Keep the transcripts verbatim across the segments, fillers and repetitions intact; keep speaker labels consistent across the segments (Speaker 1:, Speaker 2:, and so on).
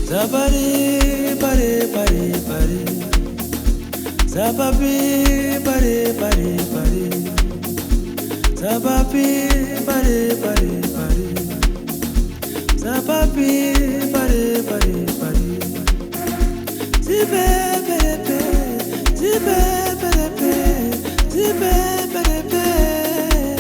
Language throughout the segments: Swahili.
Speaker 1: Zabari, pare, pare, pare. Zababi, pare, pare, pare. Zababi, pare, pare, pare. Zababi, pare, pare, pare. Zibe, pere, pere. Zibe, pere, pere. Zibe, pere, pere.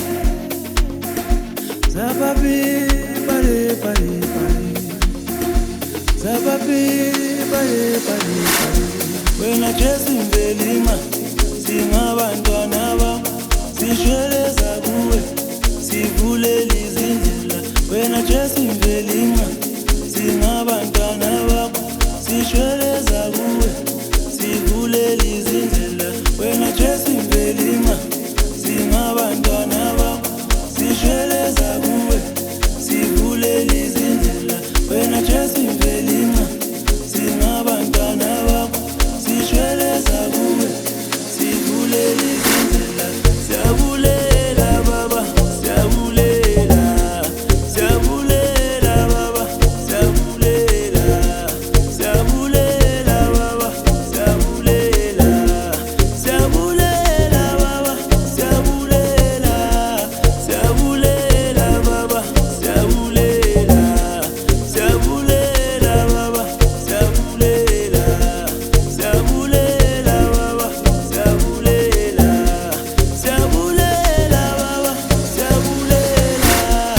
Speaker 1: Zababi, pare, pare, pare. Zababi, pare, pare, pare. Wena Jesu mvelima, singabantwana bakho, sishweleza kuwe, sivulele izindlela. Wena Jesu mvelima, singabantwana bakho, sishweleza kuwe, sivulele izindlela. Wena Jesu mvelima, singabantwana bakho, sishweleza kuwe, sivulele izindlela. Wena Jesu mvelima, singabantwana bakho, sishweleza kuwe, sivulele izindlela. Siyabulela baba, siyabulela, siyabulela baba, siyabulela, siyabulela baba, siyabulela, siyabulela baba, siyabulela, siyabulela baba, siyabulela, siyabulela baba, siyabulela, siyabulela baba, siyabulela, siyabulela baba, siyabulela.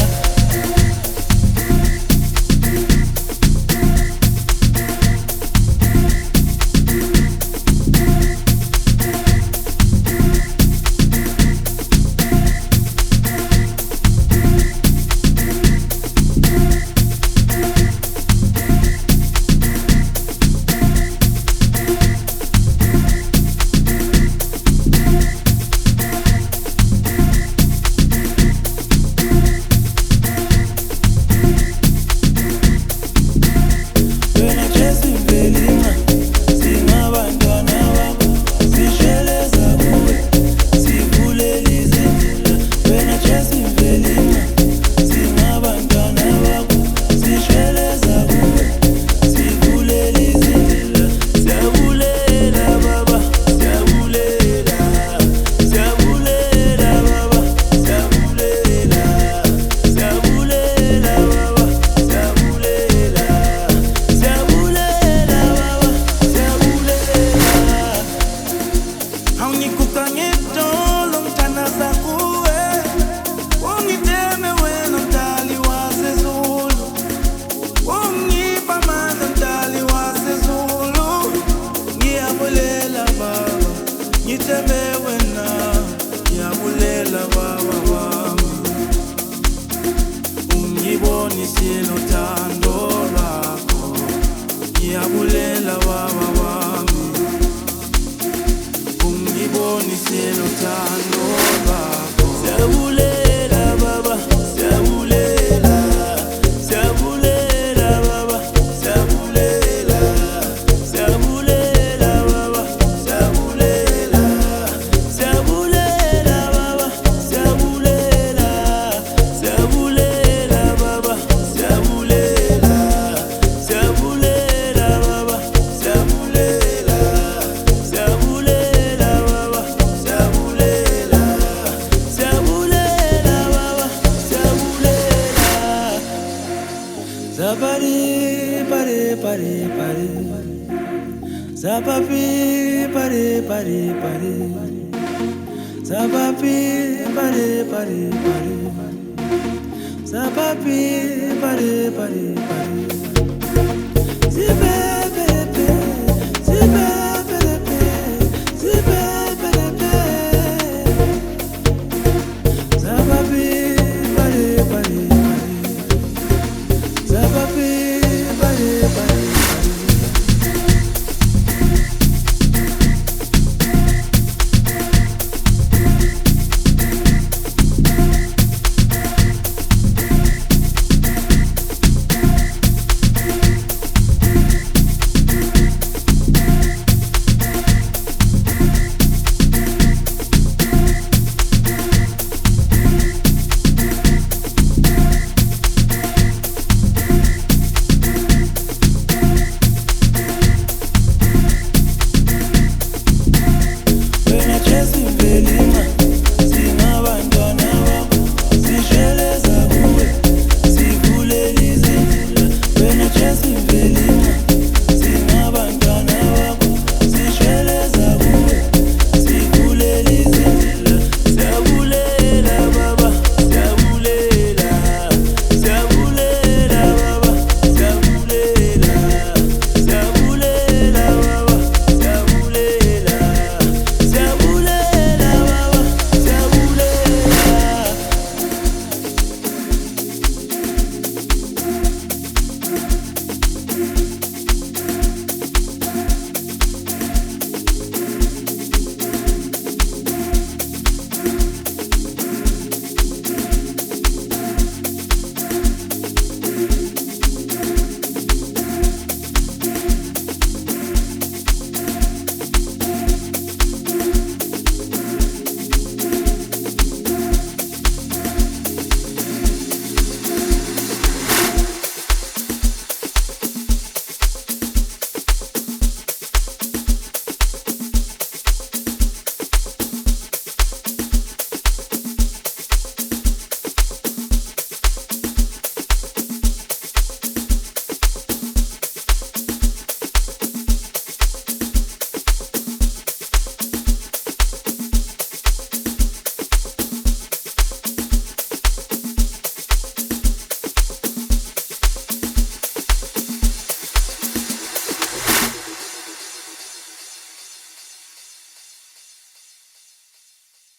Speaker 1: Wena Jesu mvelima, singabantwana bakho, sishweleza kuwe, sivulele izindlela. Wena Jesu mvelima, singabantwana bakho, sishweleza kuwe, sivulele izindlela. Siyabulela baba, siyabulela, siyabulela baba, siyabulela, siyabulela baba, siyabulela, siyabulela baba, siyabulela. Awunikukanye tolo mthandaza kuwe, ungiteme wena mdali wasezulu, ungipha amandla mdali wasezulu. Ngiyabulela baba, ngitheme wena, ngiyabulela baba wami. Ungibonisile uthando lwakho, ngiyabulela baba wami. Ungibonisile uthando lwakho. Siyabulela baba, siyabulela, siyabulela baba, siyabulela, siyabulela baba, siyabulela, siyabulela baba, siyabulela, siyabulela baba, siyabulela, siyabulela baba, siyabulela, siyabulela baba, siyabulela, siyabulela baba, siyabulela. Zabari, pare, pare, pare. Zababi, pare, pare, pare. Zababi, pare, pare, pare. Zababi, pare, pare, pare. Zibe, pere, pere. Zibe, pere, pere. Zibe, pere, pere. Zababi, pare, pare, pare. Zababi,